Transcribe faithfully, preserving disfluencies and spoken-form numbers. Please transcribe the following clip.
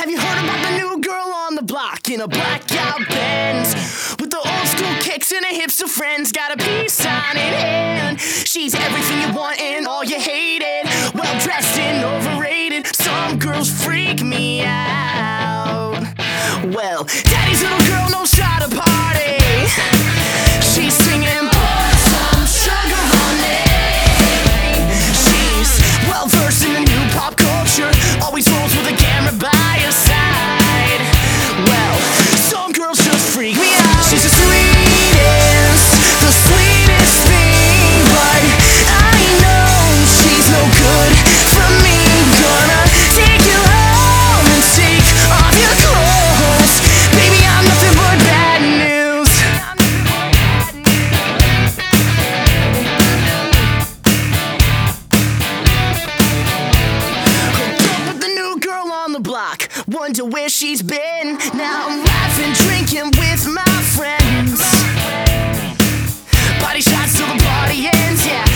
Have you heard about the new girl on the block in a blackout Benz? With the old school kicks and her hipster friends, got a peace sign in hand. She's everything you want and all you hated. Well dressed and overrated. Some girls freak me out. Well, daddy's little girl knows how to party. She's singing, pour some sugar on it. She's well versed in the new pop culture. Always rolls with a camera by her side. Well, some girls just freak me out. She's the sweetest, the sweetest thing, but I know she's no good for me. Gonna take you home and take off your clothes. Baby, I'm nothing but bad news. Hooked up with the new girl on the block, wonder where she's been. Now I'm laughing, drinking with my friends. Body shots till the party ends, yeah.